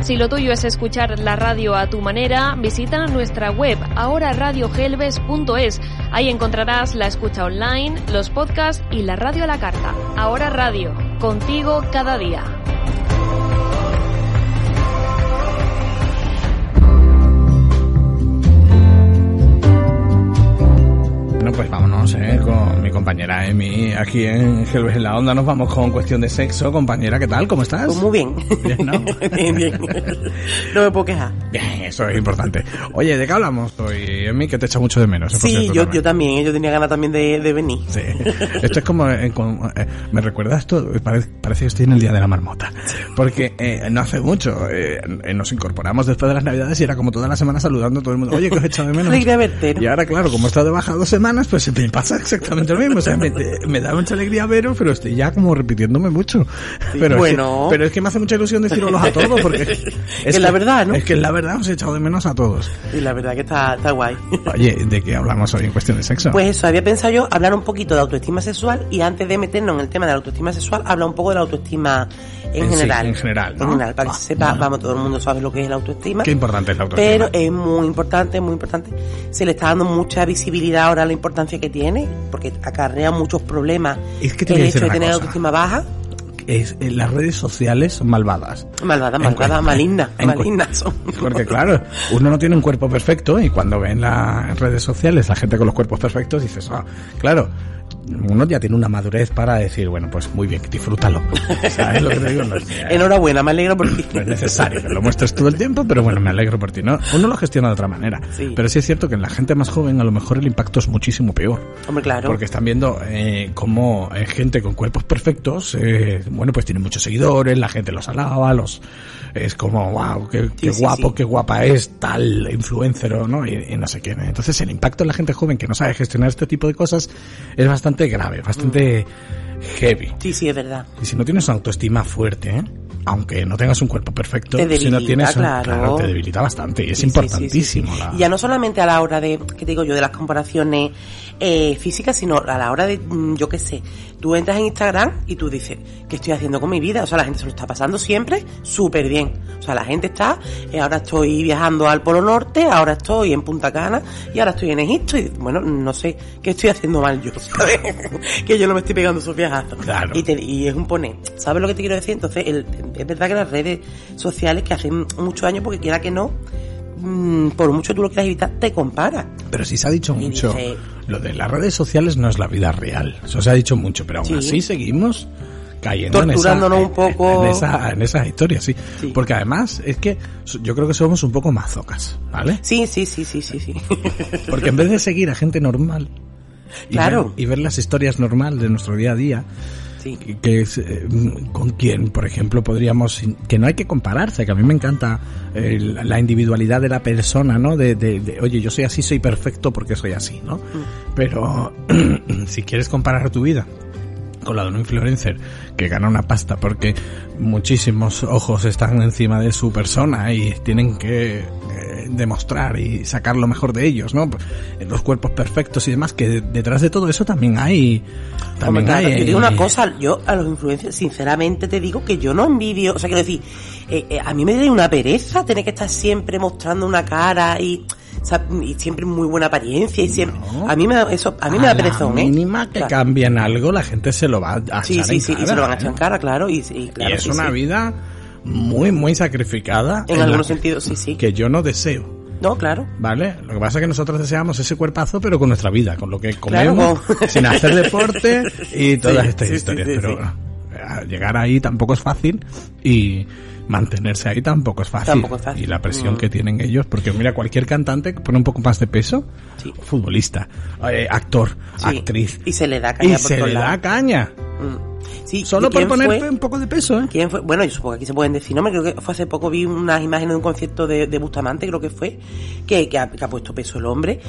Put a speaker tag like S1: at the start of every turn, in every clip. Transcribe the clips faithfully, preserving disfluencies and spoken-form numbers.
S1: Si lo tuyo es escuchar la radio a tu manera, visita nuestra web ahora radio gelbes punto es. Ahí encontrarás la escucha online, los podcasts y la radio a la carta. Ahora Radio, contigo cada día.
S2: Bueno, pues vámonos eh, con mi compañera Emi aquí en Gelbes en la Onda. Nos vamos con cuestión de sexo. Compañera, ¿qué tal? ¿Cómo estás?
S3: Pues muy bien.
S2: Bien, ¿no?
S3: bien, bien. No me puedo quejar.
S2: Bien, eso es importante. Oye, ¿de qué hablamos hoy, Emi? Que te echa mucho de menos.
S3: Sí, cierto, yo, yo también. Yo tenía ganas también de, de venir.
S2: Sí. Esto es como... Eh, con, eh, me recuerda esto... Parece, parece que estoy en el Día de la Marmota. Porque eh, no hace mucho eh, nos incorporamos después de las Navidades y era como toda la semana saludando a todo el mundo. Oye, que os he echado de menos.
S3: Alegría verte, ¿no?
S2: Y ahora, claro, como he estado de baja dos semanas, pues me pasa exactamente lo mismo. O sea, me, me da mucha alegría veros, pero estoy ya como repitiéndome mucho.
S3: Sí,
S2: pero,
S3: bueno.
S2: es que, pero es que me hace mucha ilusión decirlos a todos, porque es,
S3: es que la verdad, ¿no?
S2: Es que la verdad os he echado de menos a todos.
S3: Y la verdad que está, está guay.
S2: Oye, ¿de qué hablamos hoy en cuestión de sexo?
S3: Pues eso, había pensado yo hablar un poquito de autoestima sexual y antes de meternos en el tema de la autoestima sexual, hablar un poco de la autoestima en, en general.
S2: Sí, en general, ¿no?
S3: En general, para
S2: ah,
S3: que se sepa,
S2: bueno.
S3: vamos, todo el mundo sabe lo que es la autoestima.
S2: Qué importante es la autoestima.
S3: Pero es muy importante, muy importante. Se le está dando mucha visibilidad ahora a la importancia que tiene, porque acarrea muchos problemas
S2: es que te
S3: el
S2: voy a
S3: hecho
S2: decir
S3: de tener
S2: cosa.
S3: autoestima baja.
S2: Es, eh, las redes sociales son malvadas.
S3: Malvadas, malvadas, malignas, malignas son.
S2: Porque claro, uno no tiene un cuerpo perfecto y cuando ven las redes sociales la gente con los cuerpos perfectos dices, ah, claro, uno ya tiene una madurez para decir, bueno, pues muy bien, disfrútalo. ¿Sabes lo que te digo? No es,
S3: Enhorabuena, me alegro por ti.
S2: No es necesario que lo muestres todo el tiempo, pero bueno, me alegro por ti, ¿no? Uno lo gestiona de otra manera.
S3: Sí.
S2: Pero sí es cierto que en la gente más joven a lo mejor el impacto es muchísimo peor.
S3: Hombre, claro.
S2: Porque están viendo eh, cómo eh, gente con cuerpos perfectos, eh, bueno, pues tiene muchos seguidores, la gente los alaba, los es como, wow, qué,
S3: sí,
S2: qué
S3: sí,
S2: guapo,
S3: sí.
S2: qué guapa es tal influencer, ¿no? Y, y no sé qué. Entonces el impacto en la gente joven que no sabe gestionar este tipo de cosas es bastante grave, bastante mm. heavy.
S3: Sí, sí, es verdad.
S2: Y si no tienes una autoestima fuerte, ¿eh? Aunque no tengas un cuerpo perfecto,
S3: te debilita,
S2: si no tienes un,
S3: claro.
S2: claro, te debilita bastante y es
S3: sí,
S2: importantísimo.
S3: Sí, sí, sí.
S2: La...
S3: Y ya no solamente a la hora de, que te digo yo, de las comparaciones eh, físicas, sino a la hora de, yo qué sé, tú entras en Instagram y tú dices, ¿qué estoy haciendo con mi vida? O sea, la gente se lo está pasando siempre súper bien. O sea, la gente está, eh, ahora estoy viajando al Polo Norte, ahora estoy en Punta Cana y ahora estoy en Egipto y, bueno, no sé qué estoy haciendo mal yo, ¿sabes? Que yo no me estoy pegando esos viajazos.
S2: Claro.
S3: Y, te, y es un poner. ¿Sabes lo que te quiero decir? Entonces, el, es verdad que las redes sociales que hacen muchos años, porque quiera que no, mmm, por mucho tú lo quieras evitar, te comparas.
S2: Pero sí se ha dicho
S3: y
S2: mucho,
S3: dice,
S2: lo de las redes sociales no es la vida real, eso se ha dicho mucho, pero aún
S3: sí.
S2: así seguimos cayendo en, esa,
S3: torturándonos un poco
S2: en, esa, en esas historias, sí.
S3: sí.
S2: Porque además es que yo creo que somos un poco mazocas, ¿vale?
S3: Sí, sí, sí, sí, sí, sí.
S2: Porque en vez de seguir a gente normal y,
S3: claro.
S2: ver, y ver las historias normales de nuestro día a día,
S3: sí.
S2: que, que es eh, con quien, por ejemplo, podríamos, que no hay que compararse, que a mí me encanta eh, la individualidad de la persona, ¿no? De, de, de, oye, yo soy así, soy perfecto porque soy así, ¿no? Mm. Pero si quieres comparar tu vida con la de un influencer que gana una pasta porque muchísimos ojos están encima de su persona y tienen que eh, demostrar y sacar lo mejor de ellos, ¿no? Los cuerpos perfectos y demás, que detrás de todo eso también hay también
S3: Hombre, claro,
S2: hay,
S3: yo digo una cosa, yo a los influencers sinceramente te digo que yo no envidio, o sea, quiero decir, eh, eh, a mí me daría una pereza tener que estar siempre mostrando una cara y o sea, y siempre muy buena apariencia y siempre no. a mí me da eso a mí a me da perezón,
S2: ¿eh? Mínima que claro. cambien algo, la gente se lo va a
S3: sí,
S2: echar
S3: sí,
S2: en
S3: sí,
S2: cara,
S3: y se lo van a
S2: ¿eh?
S3: echar en cara, claro, y, y, claro,
S2: y es
S3: sí,
S2: una
S3: sí.
S2: vida muy muy sacrificada
S3: en, en algunos sentidos, sí, sí,
S2: que yo no deseo.
S3: No, claro.
S2: Vale, lo que pasa es que nosotros deseamos ese cuerpazo, pero con nuestra vida, con lo que comemos,
S3: claro,
S2: sin hacer deporte y todas
S3: sí,
S2: estas
S3: sí,
S2: historias.
S3: sí, sí,
S2: pero
S3: sí.
S2: llegar ahí tampoco es fácil y mantenerse ahí tampoco es fácil.
S3: Tampoco es fácil.
S2: Y la presión
S3: mm.
S2: que tienen ellos, porque mira, cualquier cantante que pone un poco más de peso,
S3: sí.
S2: futbolista, eh, actor,
S3: sí.
S2: actriz,
S3: y se le da caña.
S2: Y se le da caña.
S3: Mm. Sí,
S2: solo por poner
S3: fue?
S2: un poco de peso, ¿eh?
S3: ¿Quién fue? Bueno, yo supongo que aquí se pueden decir, no, me creo que fue hace poco, vi unas imágenes de un concierto de, de Bustamante, creo que fue, que, que, ha, que ha puesto peso el hombre,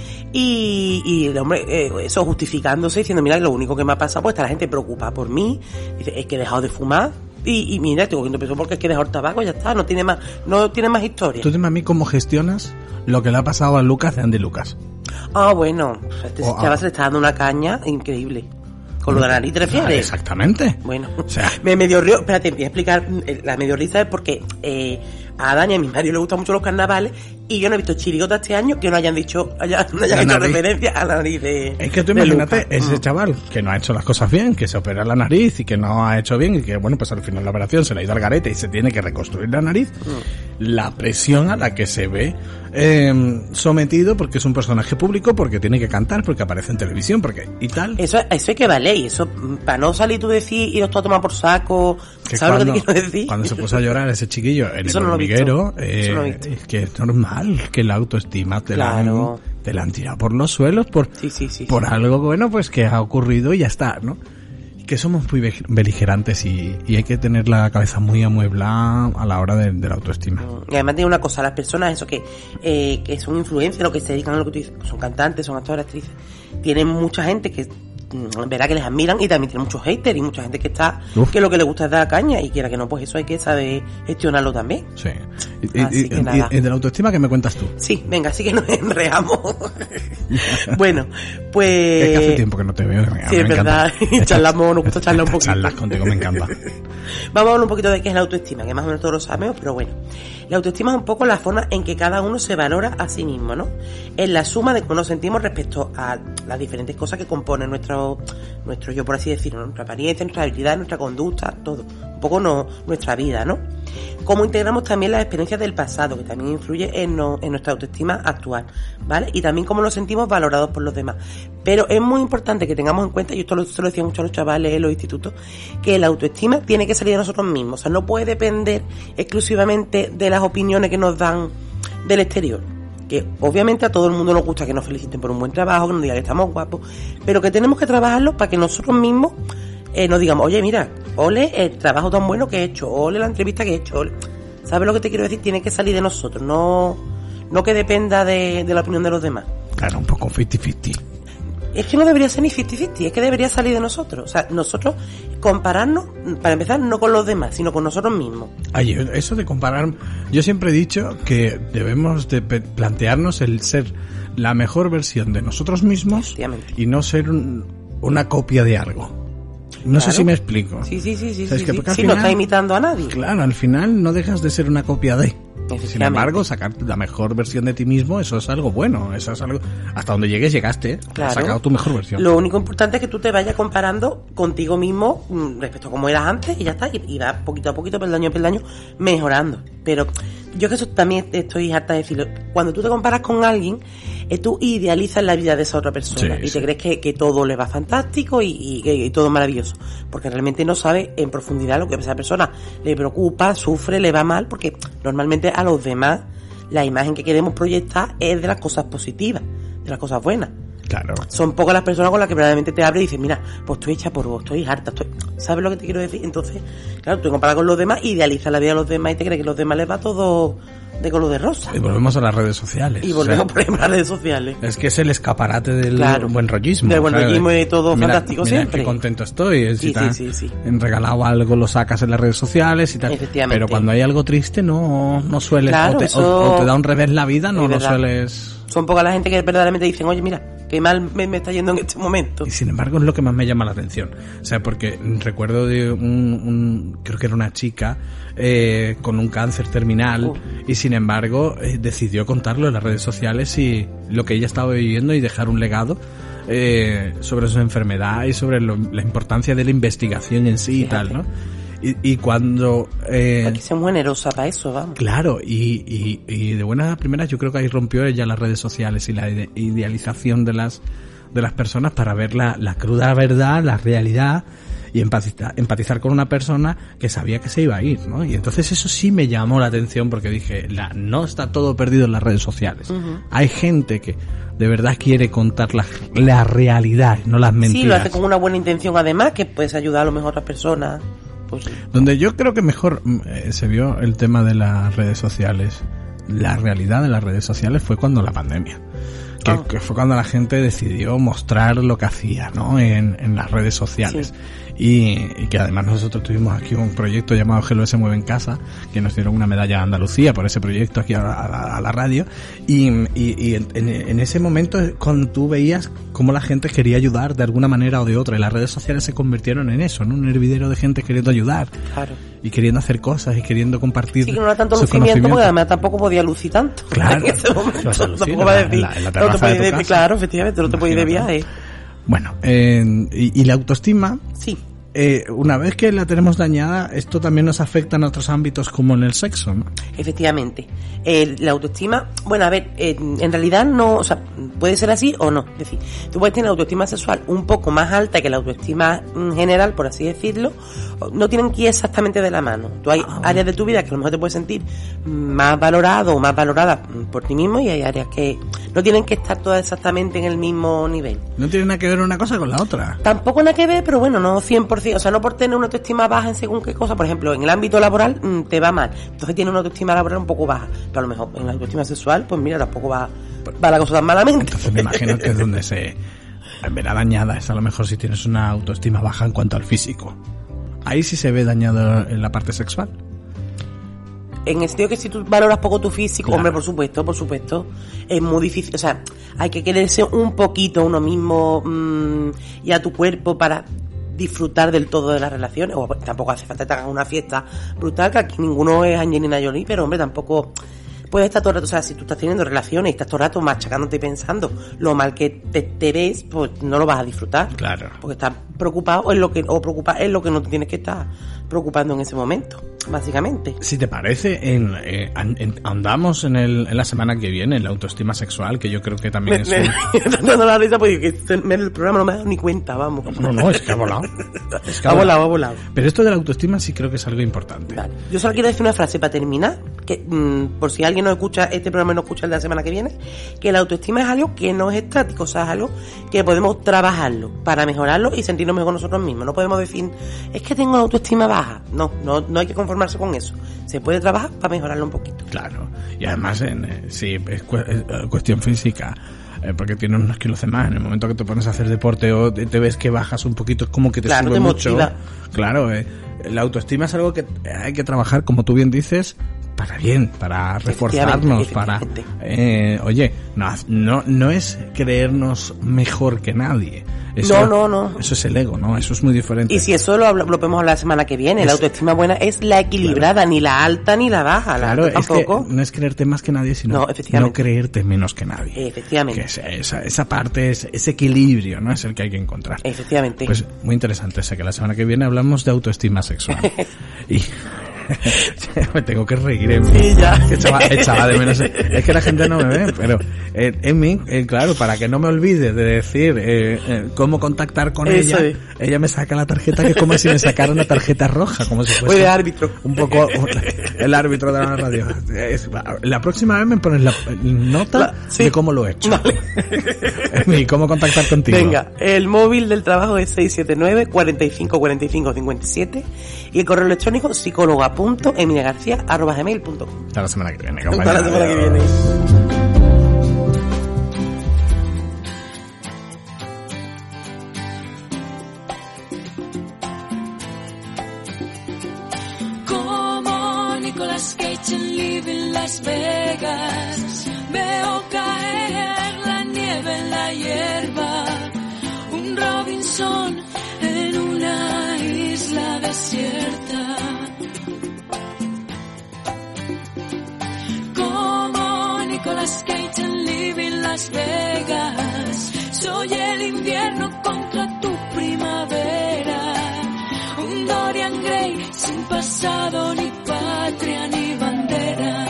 S3: y, y el hombre, eh, eso justificándose, diciendo, mira, lo único que me ha pasado, pues está la gente preocupada por mí, dice, es que he dejado de fumar, y, y mira, estoy cogiendo peso porque es que he dejado el tabaco, ya está, no tiene más, no tiene más historia.
S2: Tú dime a mí cómo gestionas lo que le ha pasado a Lucas de Andy Lucas.
S3: Ah, bueno, este
S2: oh,
S3: chaval
S2: ah.
S3: se le está dando una caña increíble. ¿Con lo de la nariz te refieres?
S2: Exactamente.
S3: Bueno,
S2: o sea,
S3: me medio río, espérate, voy a explicar, la medio risa es porque eh, a Dani y a mi marido le gustan mucho los carnavales y yo no he visto chirigota este año que no hayan dicho, haya, no hayan hecho referencia a la nariz de
S2: Es que tú imagínate ese mm. chaval que no ha hecho las cosas bien, que se opera la nariz y que no ha hecho bien y que, bueno, pues al final la operación se le ha ido al garete y se tiene que reconstruir la nariz. Mm. La presión a la que se ve eh, sometido porque es un personaje público, porque tiene que cantar, porque aparece en televisión, porque y tal.
S3: Eso, eso hay que valer, y eso, para no salir tú decir y los a tomar por saco,
S2: que
S3: ¿sabes
S2: cuando,
S3: lo que te quiero decir?
S2: Cuando se puso a llorar ese chiquillo en
S3: eso
S2: el
S3: no
S2: hormiguero, eh, es que es normal que la autoestima te,
S3: claro.
S2: la, te la han tirado por los suelos por,
S3: sí, sí, sí,
S2: por
S3: sí.
S2: algo, bueno, pues que ha ocurrido y ya está, ¿no? Que somos muy beligerantes y, y hay que tener la cabeza muy amueblada a la hora de, de la autoestima.
S3: Y además tiene una cosa, las personas eso que eh, que son influencers o que se dedican a lo que tú dices, son cantantes, son actores, actrices, tienen mucha gente que verá que les admiran y también tiene muchos haters y mucha gente que está Uf. que lo que le gusta es dar caña y quiera que no, pues eso hay que saber gestionarlo también.
S2: Sí. Y, y, y, y de la autoestima, ¿qué me cuentas tú?
S3: Sí, venga, así que nos enreamos. Bueno, pues...
S2: Es que hace tiempo que no te veo. Me,
S3: sí,
S2: me
S3: es verdad. Y charlamos, nos gusta charlar un poquito.
S2: Charlas contigo, me encanta.
S3: Vamos a hablar un poquito de qué es la autoestima, que más o menos todos lo sabemos, pero bueno. La autoestima es un poco la forma en que cada uno se valora a sí mismo, ¿no? Es la suma de cómo nos sentimos respecto a las diferentes cosas que componen nuestro, nuestro yo, por así decirlo, nuestra apariencia, nuestra habilidad, nuestra conducta, todo. Un poco no, nuestra vida, ¿no? Cómo integramos también las experiencias del pasado, que también influye en, no, en nuestra autoestima actual, ¿vale? Y también cómo nos sentimos valorados por los demás. Pero es muy importante que tengamos en cuenta, y esto lo, se lo decía mucho a los chavales en los institutos, que la autoestima tiene que salir de nosotros mismos. O sea, no puede depender exclusivamente de las opiniones que nos dan del exterior. Que obviamente a todo el mundo nos gusta que nos feliciten por un buen trabajo, que nos digan que estamos guapos, pero que tenemos que trabajarlo para que nosotros mismos eh, nos digamos, oye, mira, ole el trabajo tan bueno que he hecho, ole la entrevista que he hecho, ole. ¿Sabes lo que te quiero decir? Tiene que salir de nosotros, no no que dependa de, de la opinión de los demás.
S2: Claro, un poco cincuenta cincuenta.
S3: Es que no debería ser ni cincuenta cincuenta, es que debería salir de nosotros. O sea, nosotros compararnos, para empezar, no con los demás, sino con nosotros mismos.
S2: Ay, eso de comparar, yo siempre he dicho que debemos de plantearnos el ser la mejor versión de nosotros mismos y no ser un, una copia de algo. No claro. sé si me explico.
S3: Sí, sí, sí, sí.
S2: O sea,
S3: sí,
S2: es que
S3: sí.
S2: al
S3: sí
S2: final,
S3: no está imitando a nadie.
S2: Claro, al final no dejas de ser una copia de. Sin embargo, sacar la mejor versión de ti mismo, eso es algo bueno, eso es algo, hasta donde llegues llegaste, claro. Has sacado tu mejor versión.
S3: Lo único importante es que tú te vayas comparando contigo mismo respecto a cómo eras antes y ya está, y, y vas poquito a poquito, peldaño a peldaño, mejorando. Pero yo que eso también estoy harta de decirlo, cuando tú te comparas con alguien, eh, tú idealizas la vida de esa otra persona sí, y sí. te crees que, que todo le va fantástico y, y, y todo maravilloso, porque realmente no sabes en profundidad lo que a esa persona le preocupa, sufre, le va mal, porque normalmente a los demás la imagen que queremos proyectar es de las cosas positivas, de las cosas buenas.
S2: Claro.
S3: Son pocas las personas con las que verdaderamente te abre y dices, mira, pues estoy hecha por vos, estoy harta, estoy... ¿sabes lo que te quiero decir? Entonces, claro, tú te comparas con los demás, idealizas la vida de los demás y te crees que a los demás les va todo de color de rosa.
S2: Y volvemos a las redes sociales.
S3: Y volvemos, o sea, por ejemplo, a las redes sociales.
S2: Es que es el escaparate del claro, buen rollismo.
S3: Del buen rollismo y todo
S2: mira,
S3: fantástico
S2: mira
S3: siempre.
S2: Qué contento estoy.
S3: Sí,
S2: si
S3: sí, sí, sí.
S2: regalado algo, lo sacas en las redes sociales y tal. Pero cuando hay algo triste, no, no sueles,
S3: claro,
S2: o, te,
S3: eso...
S2: o, o te da un revés la vida, no lo sueles...
S3: Son poca la gente que verdaderamente dicen, oye, mira, qué mal me, me está yendo en este momento.
S2: Y sin embargo es lo que más me llama la atención. O sea, porque recuerdo de un, un creo que era una chica eh, con un cáncer terminal uh. y sin embargo eh, decidió contarlo en las redes sociales y lo que ella estaba viviendo y dejar un legado eh, sobre su enfermedad y sobre lo, la importancia de la investigación en sí. Fíjate. Y tal, ¿no? Y, y cuando... Eh,
S3: Hay que ser muy generosa para eso, vamos.
S2: Claro, y, y, y de buenas a primeras yo creo que ahí rompió ella las redes sociales y la ide- idealización de las de las personas para ver la, la cruda verdad, la realidad y empatizar, empatizar con una persona que sabía que se iba a ir, ¿no? Y entonces eso sí me llamó la atención porque dije, la, no está todo perdido en las redes sociales. Uh-huh. Hay gente que de verdad quiere contar la, la realidad, no las mentiras.
S3: Sí, lo hace con una buena intención además, que puedes ayudar a lo mejor a otras personas. Pues sí.
S2: Donde yo creo que mejor eh, se vio el tema de las redes sociales, la realidad de las redes sociales fue cuando la pandemia, que, oh. que fue cuando la gente decidió mostrar lo que hacía, ¿no? En, en las redes sociales. Sí. Y, y que además nosotros tuvimos aquí un proyecto llamado G L S Mueve en Casa, que nos dieron una medalla de Andalucía por ese proyecto aquí a la, a la, a la radio, y, y, y en, en ese momento cuando tú veías cómo la gente quería ayudar de alguna manera o de otra, y las redes sociales se convirtieron en eso, en un hervidero de gente queriendo ayudar.
S3: Claro.
S2: y queriendo hacer cosas y queriendo compartir.
S3: Sí, que no era tanto lucimiento, porque además tampoco podía lucir tanto.
S2: Claro,
S3: en ese momento.
S2: vas a lucir,
S3: Tampoco va a decir,
S2: en la- en la
S3: no te
S2: terraza
S3: puedes
S2: de tu
S3: ir de-
S2: casa.
S3: claro, efectivamente, no te puedes ir de
S2: Imagínate.
S3: viaje.
S2: Bueno, eh, y, y la autoestima,
S3: Sí.
S2: eh, una vez que la tenemos dañada, esto también nos afecta en otros ámbitos como en el sexo, ¿no?
S3: Efectivamente. Eh, la autoestima, bueno, a ver, eh, en realidad no, o sea, puede ser así o no. Es decir, tú puedes tener autoestima sexual un poco más alta que la autoestima en general, por así decirlo. No tienen que ir exactamente de la mano. Tú hay
S2: Ah,
S3: áreas de tu vida que a lo mejor te puedes sentir más valorado o más valorada por ti mismo, y hay áreas que no tienen que estar todas exactamente en el mismo nivel.
S2: No tiene nada que ver una cosa con la otra.
S3: Tampoco nada que ver, pero bueno, no cien por ciento. O sea, no por tener una autoestima baja en según qué cosa. Por ejemplo, en el ámbito laboral mmm, te va mal. Entonces tienes una autoestima laboral un poco baja. Pero a lo mejor en la autoestima sexual, pues mira, tampoco va, va la cosa tan malamente.
S2: Entonces me imagino que es donde se verá dañada, es a lo mejor si tienes una autoestima baja en cuanto al físico. Ahí sí se ve dañado en la parte sexual.
S3: En el sentido que si tú valoras poco tu físico,
S2: Claro.
S3: hombre, por supuesto, por supuesto, es muy difícil. O sea, hay que quererse un poquito a uno mismo mmm, y a tu cuerpo para disfrutar del todo de las relaciones. O tampoco hace falta que te hagas una fiesta brutal, que aquí ninguno es Angelina Jolie, pero hombre, tampoco puedes estar todo el rato. O sea, si tú estás teniendo relaciones y estás todo el rato machacándote y pensando lo mal que te, te ves, pues no lo vas a disfrutar.
S2: Claro.
S3: Porque estás preocupado en lo que, o preocupa en lo que no te tienes que estar preocupando en ese momento, básicamente.
S2: Si te parece, en, eh, an- en- andamos en, el, en la semana que viene en la autoestima sexual, que yo creo que también
S3: Me,
S2: es
S3: me,
S2: un...
S3: estoy dando la risa porque este- me- el programa no me ha dado ni cuenta, vamos.
S2: No, no, es que ha volado. Es que
S3: Ha volado, ha volado.
S2: Pero esto de la autoestima sí creo que es algo importante.
S3: Vale. Yo solo quiero decir una frase para terminar, que mmm, por si alguien no escucha este programa y no escucha el de la semana que viene, que la autoestima es algo que no es estático, o sea, es algo que podemos trabajarlo para mejorarlo y sentirnos mejor nosotros mismos. No podemos decir, es que tengo la autoestima baja. No, no, no hay que conformarse con eso. Se puede trabajar para mejorarlo un poquito.
S2: Claro. Y además, en, eh, sí, es, cu- es, eh, cuestión física. Eh, porque tienes unos kilos de más. En el momento que te pones a hacer deporte o te, te ves que bajas un poquito, es como que te
S3: Claro,
S2: sube
S3: te
S2: mucho.
S3: motiva.
S2: Claro, eh, la autoestima es algo que hay que trabajar, como tú bien dices, para bien, para reforzarnos, para...
S3: efectivamente.
S2: Eh, oye, no, no, no es creernos mejor que nadie. Eso,
S3: No, no, no.
S2: Eso es el ego, ¿no? Eso es muy diferente.
S3: Y si eso lo, hablo- lo podemos hablar la semana que viene,
S2: Es-
S3: la autoestima buena es la equilibrada, ni la alta ni la baja. La
S2: Claro,
S3: alta
S2: es que
S3: tampoco.
S2: no es creerte más que nadie, sino
S3: No, efectivamente.
S2: no creerte menos que nadie.
S3: Efectivamente.
S2: Que esa, esa, esa parte, ese, ese equilibrio, ¿no? Es el que hay que encontrar.
S3: Efectivamente.
S2: Pues muy interesante, sé que la semana que viene hablamos de autoestima sexual. Y me tengo que reír en mí.
S3: Sí, ya.
S2: Echaba, echaba de menos. Es que la gente no me ve, pero eh, en mí, eh, claro, para que no me olvide de decir eh, eh, cómo contactar con
S3: Eso
S2: ella,
S3: es.
S2: ella me saca la tarjeta que es como si me sacara una tarjeta roja, como si fuese
S3: Voy de árbitro.
S2: un poco el árbitro de la radio. Es- la próxima vez me pones la nota
S3: La- sí.
S2: de cómo lo he hecho.
S3: Vale.
S2: Y cómo contactar contigo.
S3: Venga, el móvil del trabajo es seis siete nueve, cuatro cinco cuatro cinco cinco siete y el correo electrónico psicóloga punto emilia garcía arroba gmail punto com.
S2: Hasta la semana que viene,
S3: Hasta
S2: compañero.
S3: la semana que viene.
S4: Como Nicolas Cage en Living Las Vegas, veo caer la nieve en la hierba, un Robinson en una isla desierta. Como Nicolas Cage en Living Las Vegas, soy el invierno contra tu primavera, un Dorian Gray sin pasado ni patria ni bandera.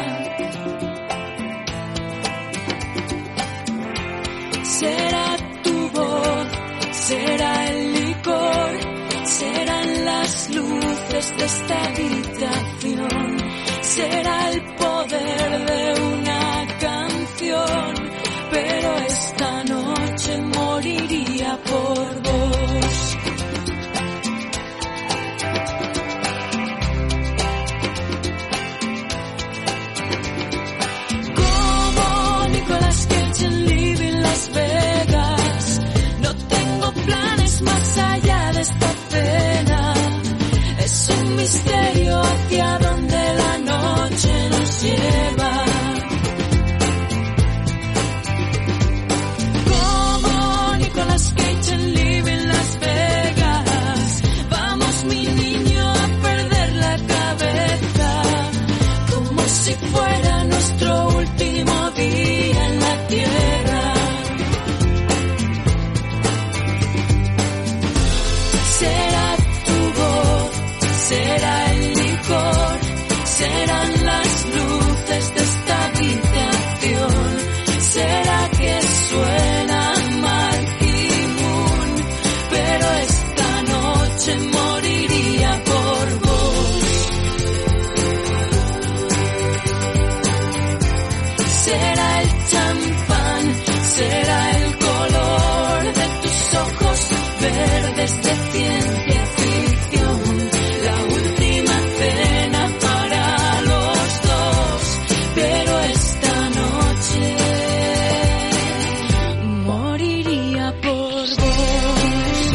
S4: Será tu voz, será el licor, serán las luces de esta habitación, será el poder de una canción, pero esta noche moriría por vos. Como Nicolas Cage en Living Las Vegas, no tengo planes más allá de esta cena. Es un misterio hacia donde la noche nos lleva. Como Nicolas Cage en Living Las Vegas, vamos mi niño a perder la cabeza. serán las luces de esta habitación, será que suena Marquee Moon, pero esta noche moriría por vos. Será el champán, será el color de tus ojos verdes de ciencia ficción, la última cena para los dos, pero esta noche moriría por vos.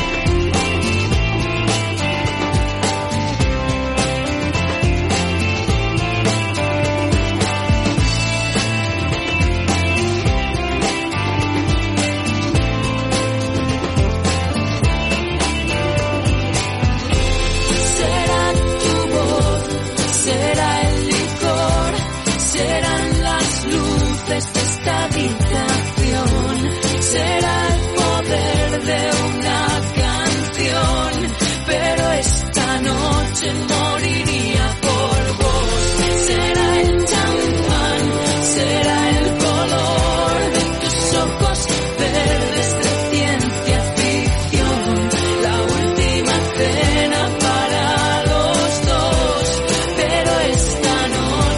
S4: Será tu voz, será el licor, serán las luces de esta habitación, será el poder de una canción, pero esta noche moriría por vos. Será el champán, será el color de tus ojos verdes de ciencia ficción, la última cena para los dos, pero esta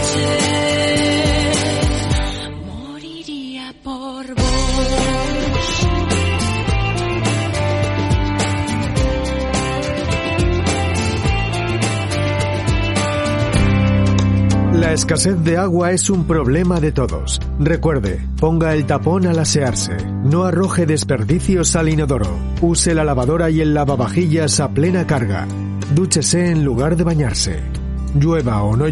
S4: noche moriría por vos.
S5: La escasez de agua es un problema de todos. Recuerde, ponga el tapón al asearse. No arroje desperdicios al inodoro. Use la lavadora y el lavavajillas a plena carga. Dúchese en lugar de bañarse. Llueva o no